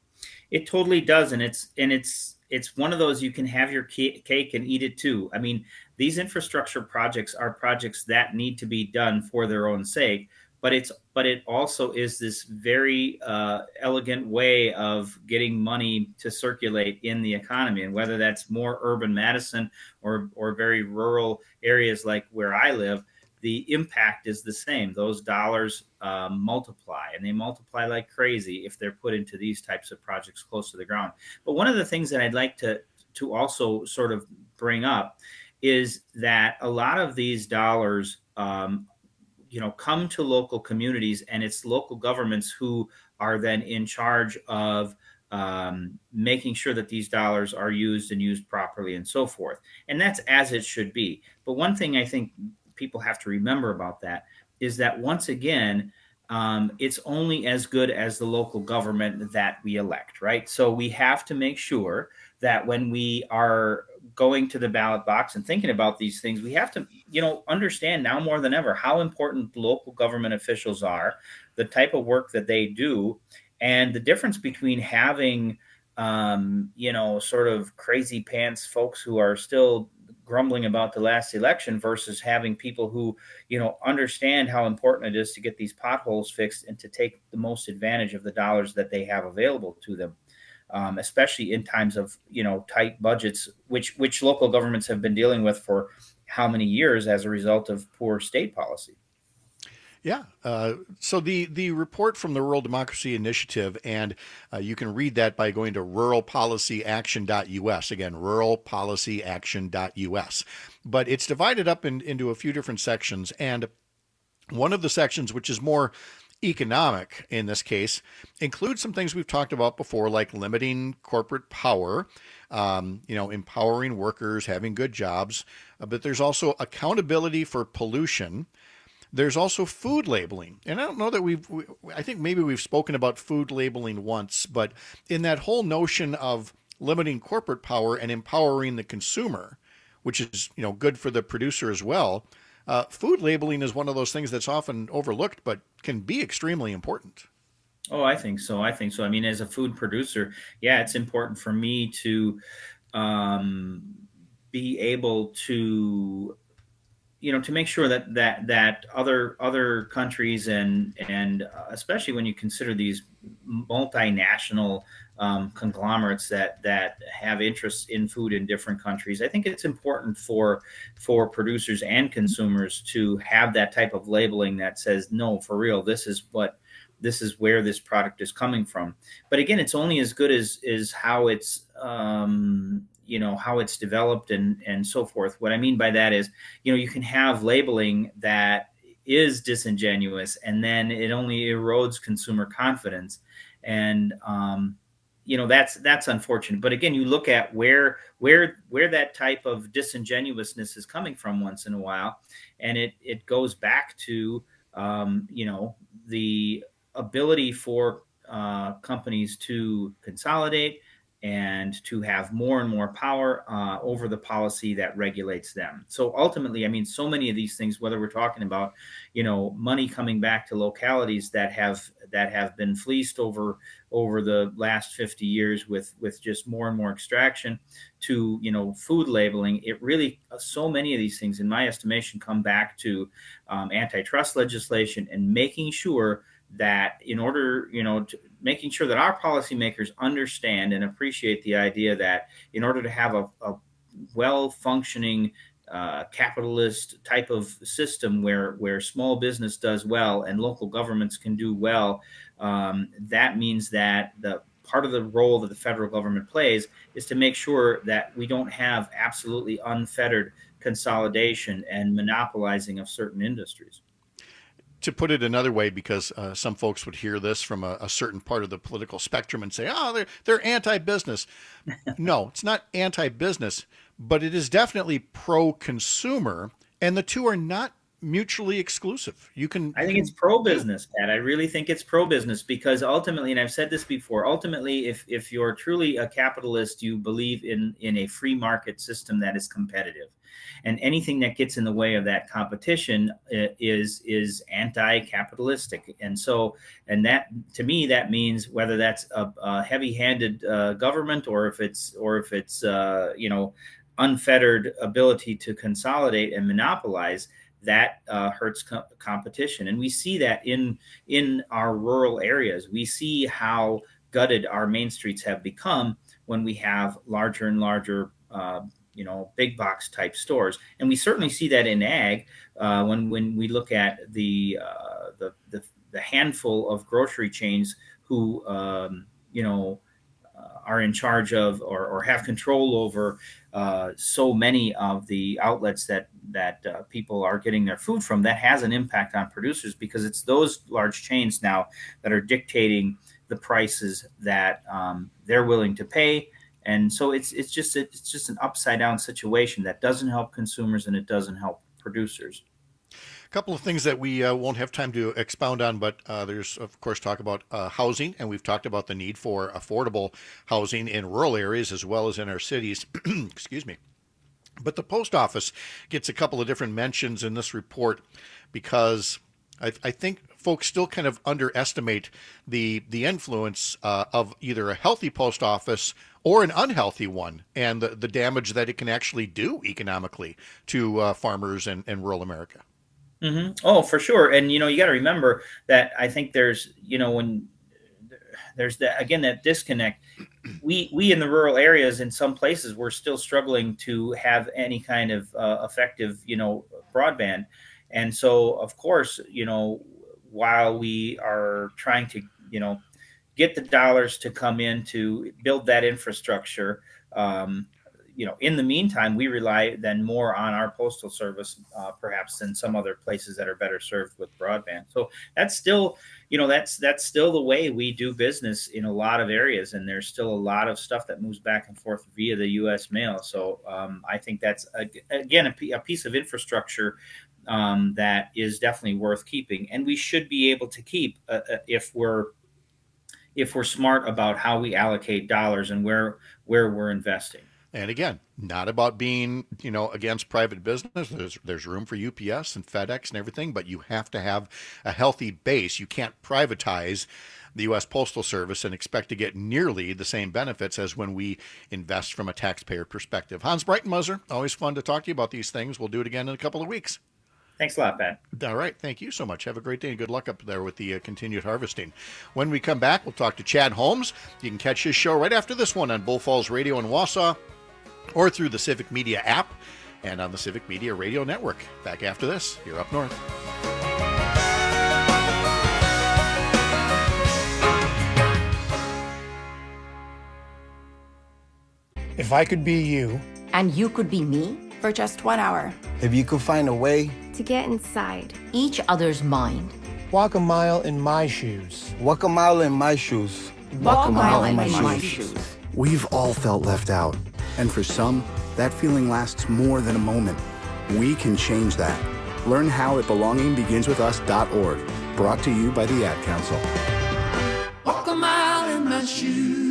It totally does. And it's and it's it's one of those, you can have your cake and eat it too. I mean, these infrastructure projects are projects that need to be done for their own sake, but it's but it also is this very uh, elegant way of getting money to circulate in the economy. And whether that's more urban Madison or or very rural areas like where I live, the impact is the same. Those dollars um, multiply, and they multiply like crazy if they're put into these types of projects close to the ground. But one of the things that I'd like to to also sort of bring up is that a lot of these dollars, um, you know, come to local communities, and it's local governments who are then in charge of um, making sure that these dollars are used and used properly and so forth. And that's as it should be. But one thing I think people have to remember about that is that once again, um, it's only as good as the local government that we elect, right? So we have to make sure that when we are going to the ballot box and thinking about these things, we have to, you know, understand now more than ever how important local government officials are, the type of work that they do, and the difference between having, um, you know, sort of crazy pants folks who are still grumbling about the last election versus having people who, you know, understand how important it is to get these potholes fixed and to take the most advantage of the dollars that they have available to them, um, especially in times of, you know, tight budgets, which which local governments have been dealing with for how many years as a result of poor state policy. Yeah. Uh, so the, the report from the Rural Democracy Initiative, and uh, you can read that by going to rural policy action dot U S. Again, rural policy action dot U S. But it's divided up in, into a few different sections. And one of the sections, which is more economic in this case, includes some things we've talked about before, like limiting corporate power, um, you know, empowering workers, having good jobs. Uh, but there's also accountability for pollution. There's also food labeling. And I don't know that we've, we, I think maybe we've spoken about food labeling once, but in that whole notion of limiting corporate power and empowering the consumer, which is, you know, good for the producer as well, uh, food labeling is one of those things that's often overlooked, but can be extremely important. Oh, I think so. I think so. I mean, as a food producer, yeah, it's important for me to um, be able to, you know, to make sure that that that other other countries and and especially when you consider these multinational um, conglomerates that that have interests in food in different countries, I think it's important for for producers and consumers to have that type of labeling that says, no, for real, this is what this is where this product is coming from. But again, it's only as good as is how it's um, you know, how it's developed and, and so forth. What I mean by that is, you know, you can have labeling that is disingenuous and then it only erodes consumer confidence. And, um, you know, that's, that's unfortunate. But again, you look at where, where, where that type of disingenuousness is coming from once in a while. And it, it goes back to, um, you know, the ability for uh, companies to consolidate and to have more and more power uh, over the policy that regulates them. So ultimately, I mean, so many of these things, whether we're talking about, you know, money coming back to localities that have that have been fleeced over over the last fifty years with with just more and more extraction, to, you know, food labeling, it really, so many of these things, in my estimation, come back to um, antitrust legislation and making sure that in order, you know, to, making sure that our policymakers understand and appreciate the idea that in order to have a, a well-functioning uh, capitalist type of system where where small business does well and local governments can do well, um, that means that the part of the role that the federal government plays is to make sure that we don't have absolutely unfettered consolidation and monopolizing of certain industries. to put it another way, because uh, some folks would hear this from a, a certain part of the political spectrum and say, oh, they're, they're anti-business. No, it's not anti-business, but it is definitely pro-consumer, and the two are not mutually exclusive. You can. I think it's pro-business, Pat. I really think it's pro-business because ultimately, and I've said this before, ultimately, if if you're truly a capitalist, you believe in in a free market system that is competitive, and anything that gets in the way of that competition is is anti-capitalistic. And so, and that to me, that means whether that's a, a heavy-handed uh, government or if it's or if it's uh, you know unfettered ability to consolidate and monopolize. That uh, hurts co- competition. And we see that in in our rural areas. We see how gutted our main streets have become when we have larger and larger, uh, you know, big box type stores. And we certainly see that in ag uh, when when we look at the, uh, the the the handful of grocery chains who, um, you know, uh, are in charge of or, or have control over uh, so many of the outlets that that uh, people are getting their food from. That has an impact on producers because it's those large chains now that are dictating the prices that um, they're willing to pay. And so it's it's just it's just an upside down situation that doesn't help consumers and it doesn't help producers. A couple of things that we uh, won't have time to expound on, but uh, there's, of course, talk about uh, housing, and we've talked about the need for affordable housing in rural areas as well as in our cities. Excuse me. But the post office gets a couple of different mentions in this report because I, I think folks still kind of underestimate the the influence uh, of either a healthy post office or an unhealthy one and the, the damage that it can actually do economically to uh, farmers and, and rural America. Mm-hmm. Oh, for sure. And, you know, you got to remember that I think there's, you know, when there's that, again, that disconnect, we, we in the rural areas, in some places, we're still struggling to have any kind of uh, effective, you know, broadband. And so, of course, you know, while we are trying to, you know, get the dollars to come in to build that infrastructure, um, you know, in the meantime, we rely then more on our postal service, uh, perhaps than some other places that are better served with broadband. So that's still, you know, that's that's still the way we do business in a lot of areas. And there's still a lot of stuff that moves back and forth via the U S mail. So um, I think that's, a, again, a, a piece of infrastructure um, that is definitely worth keeping. And we should be able to keep uh, if we're if we're smart about how we allocate dollars and where where we're investing. And again, not about being, you know, against private business. There's there's room for U P S and FedEx and everything, but you have to have a healthy base. You can't privatize the U S Postal Service and expect to get nearly the same benefits as when we invest from a taxpayer perspective. Hans Breitenmuser, always fun to talk to you about these things. We'll do it again in a couple of weeks. Thanks a lot, Pat. All right. Thank you so much. Have a great day and good luck up there with the uh, continued harvesting. When we come back, we'll talk to Chad Holmes. You can catch his show right after this one on Bull Falls Radio in Wausau or through the Civic Media app and on the Civic Media Radio Network. Back after this, you're up north. If I could be you. And you could be me? For just one hour. If you could find a way. To get inside each other's mind. Walk a mile in my shoes. Walk a mile in my shoes. Walk, Walk a mile, mile in, my, in my shoes. shoes. We've all felt left out. And for some, that feeling lasts more than a moment. We can change that. Learn how at belonging begins with us dot org. Brought to you by the Ad Council. Walk a mile in my shoes.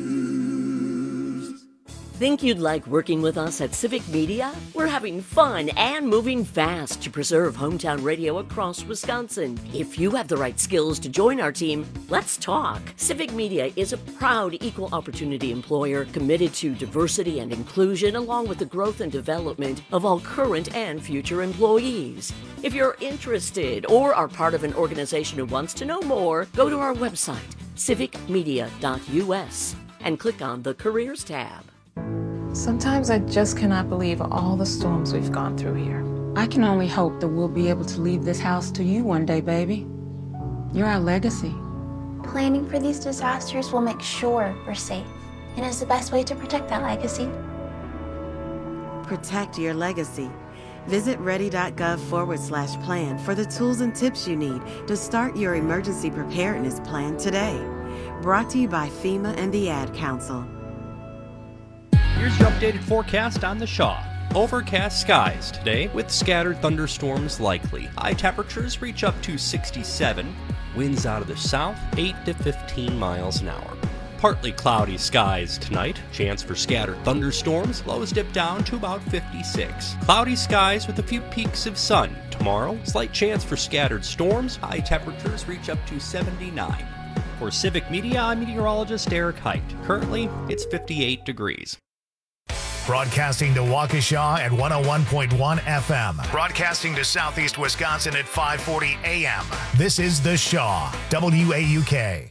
Think you'd like working with us at Civic Media? We're having fun and moving fast to preserve hometown radio across Wisconsin. If you have the right skills to join our team, let's talk. Civic Media is a proud equal opportunity employer committed to diversity and inclusion along with the growth and development of all current and future employees. If you're interested or are part of an organization who wants to know more, go to our website, civic media dot u s, and click on the Careers tab. Sometimes I just cannot believe all the storms we've gone through here. I can only hope that we'll be able to leave this house to you one day, baby. You're our legacy. Planning for these disasters will make sure we're safe, and is the best way to protect that legacy. Protect your legacy. Visit ready.gov forward slash plan for the tools and tips you need to start your emergency preparedness plan today. Brought to you by FEMA and the Ad Council. Here's your updated forecast on the Shaw. Overcast skies today with scattered thunderstorms likely. High temperatures reach up to sixty-seven. Winds out of the south, eight to fifteen miles an hour. Partly cloudy skies tonight. Chance for scattered thunderstorms. Lows dip down to about fifty-six. Cloudy skies with a few peaks of sun. Tomorrow, slight chance for scattered storms. High temperatures reach up to seventy-nine. For Civic Media, I'm meteorologist Eric Height. Currently, it's fifty-eight degrees. Broadcasting to Waukesha at one oh one point one F M. Broadcasting to Southeast Wisconsin at five forty A M. This is The Shaw, W A U K.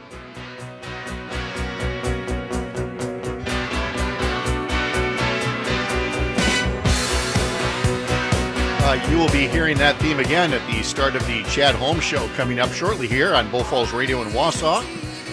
Uh, you will be hearing that theme again at the start of the Chad Holmes Show coming up shortly here on Bull Falls Radio in Wausau.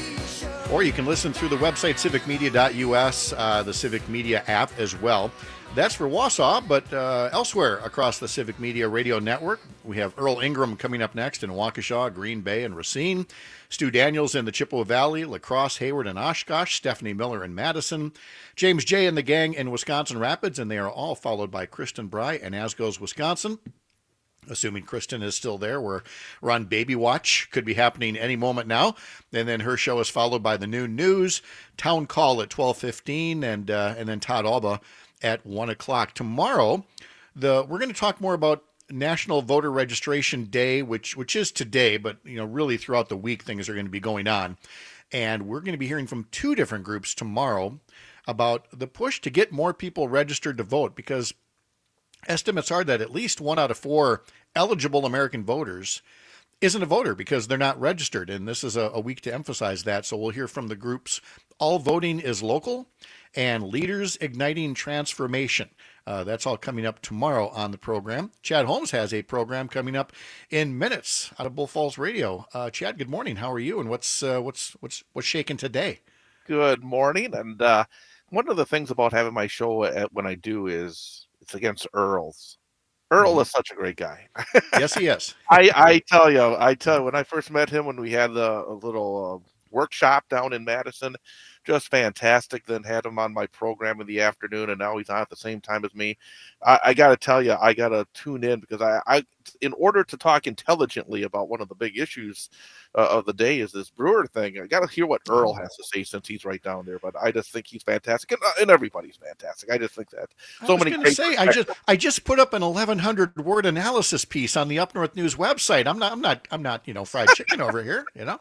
Or you can listen through the website civic media dot U S, uh, the Civic Media app as well. That's for Wausau, but uh, elsewhere across the Civic Media Radio Network, we have Earl Ingram coming up next in Waukesha, Green Bay, and Racine. Stu Daniels in the Chippewa Valley, La Crosse, Hayward, and Oshkosh. Stephanie Miller in Madison. James J. and the gang in Wisconsin Rapids, and they are all followed by Kristen Bry in Asgos, Wisconsin. Assuming Kristen is still there, we're, we're on Baby Watch. Could be happening any moment now. And then her show is followed by the noon news, Town Call at twelve fifteen, and uh, and then Todd Alba at one o'clock. Tomorrow, the we're going to talk more about National Voter Registration Day, which which is today, but you know really throughout the week things are going to be going on. And we're going to be hearing from two different groups tomorrow about the push to get more people registered to vote, because estimates are that at least one out of four eligible American voters isn't a voter because they're not registered. And this is a, a week to emphasize that. So we'll hear from the groups All Voting is Local and Leaders Igniting Transformation. Uh, that's all coming up tomorrow on the program. Chad Holmes has a program coming up in minutes out of Bull Falls Radio. Uh, Chad, good morning. How are you? And what's uh, what's what's what's shaking today? Good morning. And uh, one of the things about having my show at, when I do is it's against Earl's. Earl mm-hmm. is such a great guy. Yes, he is. I, I tell you, I tell you, when I first met him, when we had the a little uh, workshop down in Madison, just fantastic. Then had him on my program in the afternoon, and now he's on at the same time as me. I, I got to tell you, I got to tune in because I, I, in order to talk intelligently about one of the big issues uh, of the day is this Brewer thing. I got to hear what Earl has to say since he's right down there. But I just think he's fantastic, and, uh, and everybody's fantastic. I just think that so I was many. Gonna say, I just I just put up an eleven hundred word analysis piece on the Up North News website. I'm not I'm not I'm not you know fried chicken over here. You know.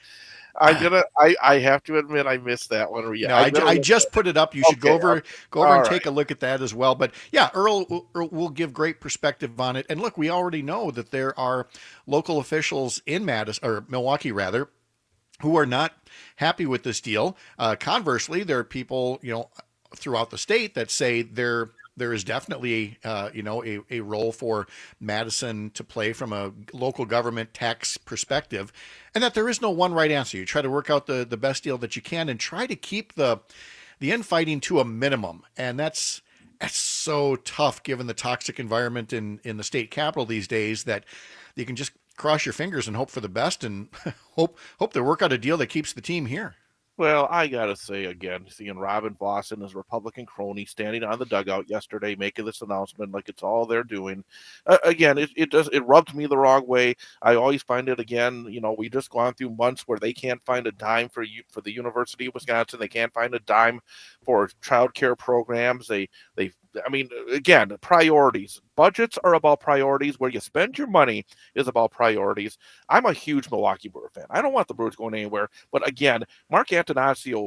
I'm gonna. I, I have to admit I missed that one. Yeah, no, I, I, I just put it up. You should okay, go over okay. go over All and right. take a look at that as well. But yeah, Earl, Earl will give great perspective on it. And look, we already know that there are local officials in Madison or Milwaukee rather who are not happy with this deal. Uh, conversely, there are people you know throughout the state that say they're. There is definitely, uh, you know, a, a role for Madison to play from a local government tax perspective, and that there is no one right answer. You try to work out the, the best deal that you can and try to keep the the infighting to a minimum. And that's that's so tough given the toxic environment in, in the state capitol these days that you can just cross your fingers and hope for the best and hope hope they work out a deal that keeps the team here. Well, I got to say again, seeing Robin Voss and his Republican crony standing on the dugout yesterday making this announcement like it's all they're doing. Uh, again, it, it does it rubbed me the wrong way. I always find it, again, you know, we just gone through months where they can't find a dime for you for the University of Wisconsin. They can't find a dime for child care programs. They, they, I mean, again, priorities. Budgets are about priorities. Where you spend your money is about priorities. I'm a huge Milwaukee Brewer fan. I don't want the Brewers going anywhere. But again, Mark Attanasio,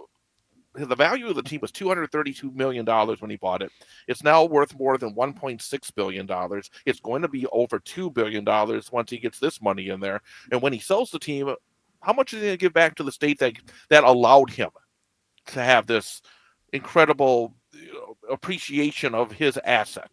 uh, the value of the team was two hundred thirty-two million dollars when he bought it. It's now worth more than one point six billion dollars. It's going to be over two billion dollars once he gets this money in there. And when he sells the team, how much is he going to give back to the state that, that allowed him to have this incredible you know, appreciation of his asset?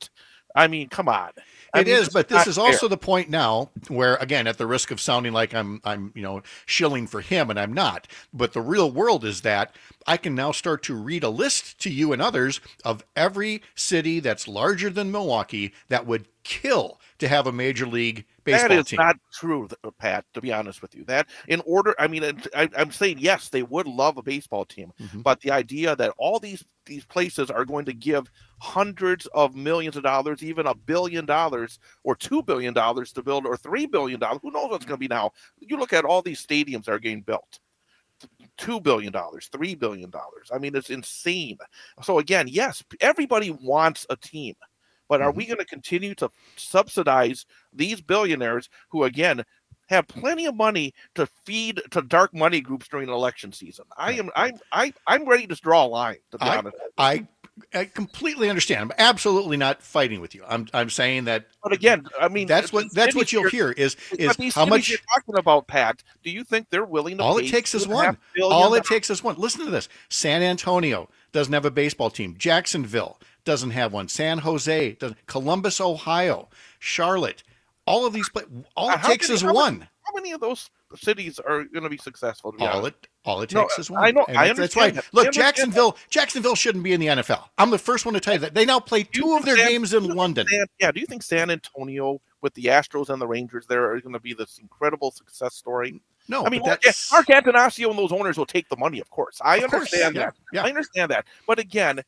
I mean, come on. It I mean, is, but this is also fair. the point now where, again, at the risk of sounding like I'm, I'm, you know, shilling for him, and I'm not. But the real world is that I can now start to read a list to you and others of every city that's larger than Milwaukee that would kill to have a major league baseball That is team. not true, Pat, to be honest with you. That in order, I mean, I, I'm saying, yes, they would love a baseball team, mm-hmm. but the idea that all these, these places are going to give hundreds of millions of dollars, even a billion dollars or two billion dollars to build, or three billion dollars, who knows what's going to be now. You look at all these stadiums that are getting built. two billion dollars, three billion dollars. I mean, it's insane. So again, yes, everybody wants a team. But are we going to continue to subsidize these billionaires who, again, have plenty of money to feed to dark money groups during an election season? I am, I'm, I, I'm ready to draw a line. To be I, honest, I, I completely understand. I'm absolutely not fighting with you. I'm, I'm saying that. But again, I mean, that's what that's what you'll hear is is these how much you're talking about, Pat. Do you think they're willing to? All pay it takes is two and a half one. billion All it dollars? takes is one. Listen to this. San Antonio doesn't have a baseball team. Jacksonville doesn't have one. San Jose doesn't. Columbus, Ohio, Charlotte, all of these places. All it How takes many- is how one. Many, how many of those cities are going to be successful? To be All honest? it all it No, takes is one. I know. And I that's- that's understand right. that. I Look, understand Jacksonville. Jacksonville shouldn't be in the N F L. I'm the first one to tell you that. They now play two of their San- games in London. San, yeah. Do you think San Antonio with the Astros and the Rangers there are going to be this incredible success story? No, I mean, but Mark, that's- Mark Antanasio and those owners will take the money, of course. I Of course, understand yeah, that. yeah. I understand that. But again, uh,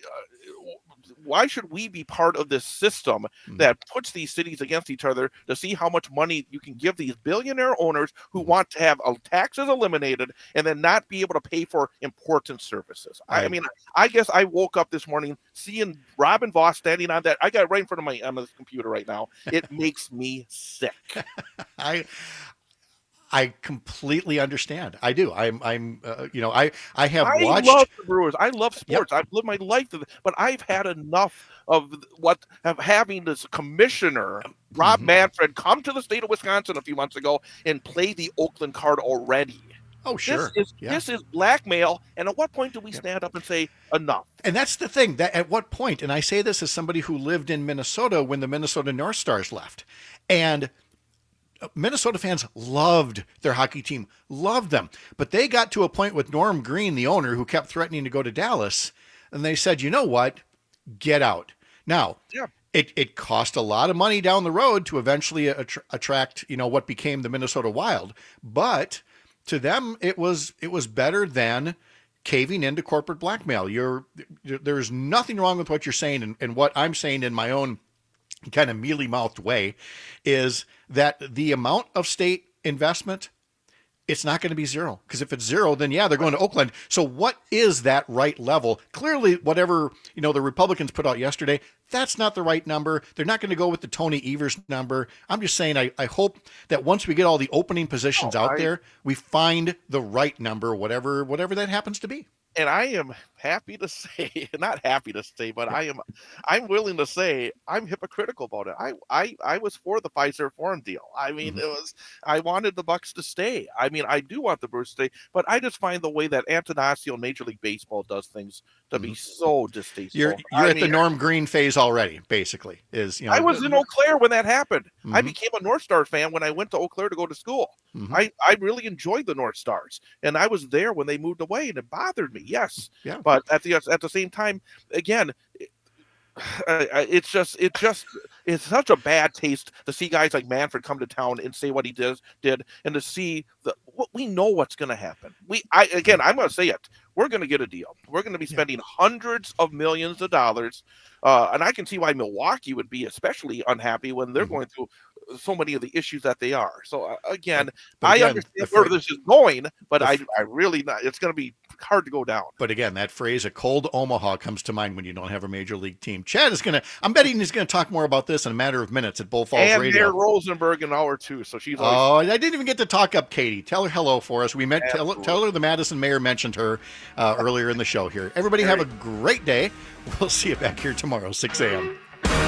why should we be part of this system Hmm. that puts these cities against each other to see how much money you can give these billionaire owners who Hmm. want to have uh, taxes eliminated and then not be able to pay for important services? I, I Right. mean, I guess I woke up this morning seeing Robin Voss standing on that. I got it right in front of my on this computer right now. It makes me sick. I I completely understand. I do. I'm I'm uh, you know I I have I watched. love the Brewers. I love sports. I've lived my life to the, but I've had enough of what of having this commissioner Rob Mm-hmm. Manfred come to the state of Wisconsin a few months ago and play the Oakland card already. Oh, sure. This is Yeah. this is blackmail. And at what point do we stand up and say enough? And that's the thing, that at what point, and I say this as somebody who lived in Minnesota when the Minnesota North Stars left, and Minnesota fans loved their hockey team, loved them. But they got to a point with Norm Green, the owner, who kept threatening to go to Dallas, and they said, you know what, get out. Now, Yeah. it, it cost a lot of money down the road to eventually attr- attract, you know, what became the Minnesota Wild. But to them, it was it was better than caving into corporate blackmail. You're there's nothing wrong with what you're saying, and, and what I'm saying in my own kind of mealy-mouthed way is that the amount of state investment, it's not going to be zero, because if it's zero, then yeah, they're going to Oakland. So what is that right level? Clearly, whatever, you know, the Republicans put out yesterday, that's not the right number. They're not going to go with the Tony Evers number. I'm just saying, I, I hope that once we get all the opening positions Oh, out I- there, we find the right number, whatever whatever that happens to be. And I am happy to say, not happy to say, but I am, I'm willing to say I'm hypocritical about it. I, I, I was for the Pfizer Forum deal. I mean, Mhm. it was, I wanted the Bucks to stay. I mean, I do want the Brewers to stay, but I just find the way that Antanasio and Major League Baseball does things to be so distasteful. You're you're I at the mean, Norm Green phase already, basically. Is you know I was in Eau Claire when that happened. I Mhm. became a North Star fan when I went to Eau Claire to go to school. Mhm. I, I really enjoyed the North Stars, and I was there when they moved away, and it bothered me. Yes, Yeah. but at the at the same time, again, it- I- I- it's just it just it's such a bad taste to see guys like Manfred come to town and say what he did did, and to see the what we know what's going to happen. We I again I'm going to say it. We're going to get a deal. We're going to be spending hundreds of millions of dollars, uh, and I can see why Milwaukee would be especially unhappy when they're going through so many of the issues that they are. So uh, again, But I again, understand the where fra- this is going, but the I f- I really not. It's going to be hard to go down. But again, that phrase, a cold Omaha, comes to mind when you don't have a major league team. Chad is going to, I'm betting he's going to talk more about this in a matter of minutes at Bull Falls And Radio. Mayor Rosenberg an hour too. So she's always Oh, I didn't even get to talk up Katie. Tell her hello for us. We met, tell, tell her the Madison mayor mentioned her uh, earlier in the show here. Everybody have a great day. We'll see you back here tomorrow, six a.m.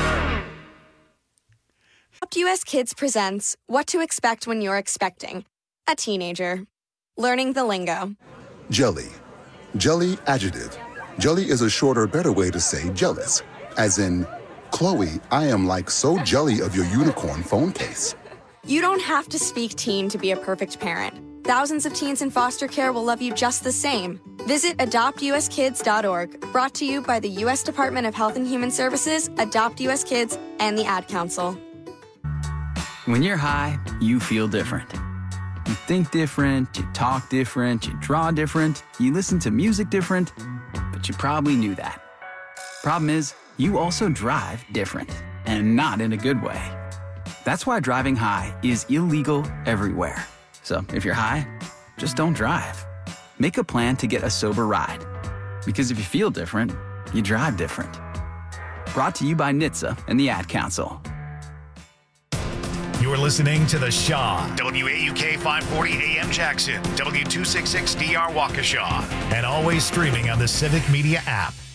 Adopt U S Kids presents What to Expect When You're Expecting a Teenager. Learning the lingo. Jelly. Jelly adjective. Jelly is a shorter, better way to say jealous, as in, Chloe, I am like so jelly of your unicorn phone case. You don't have to speak teen to be a perfect parent. Thousands of teens in foster care will love you just the same. Visit adopt u s kids dot org, brought to you by the U S Department of Health and Human Services, Adopt U S Kids, and the Ad Council. When you're high, you feel different. You think different, you talk different, you draw different, you listen to music different, but you probably knew that. Problem is, you also drive different, and not in a good way. That's why driving high is illegal everywhere. So if you're high, just don't drive. Make a plan to get a sober ride. Because if you feel different, you drive different. Brought to you by N H T S A and the Ad Council. You're listening to The Shaw, W A U K five forty A M Jackson, W two sixty-six D R Waukesha, and always streaming on the Civic Media app.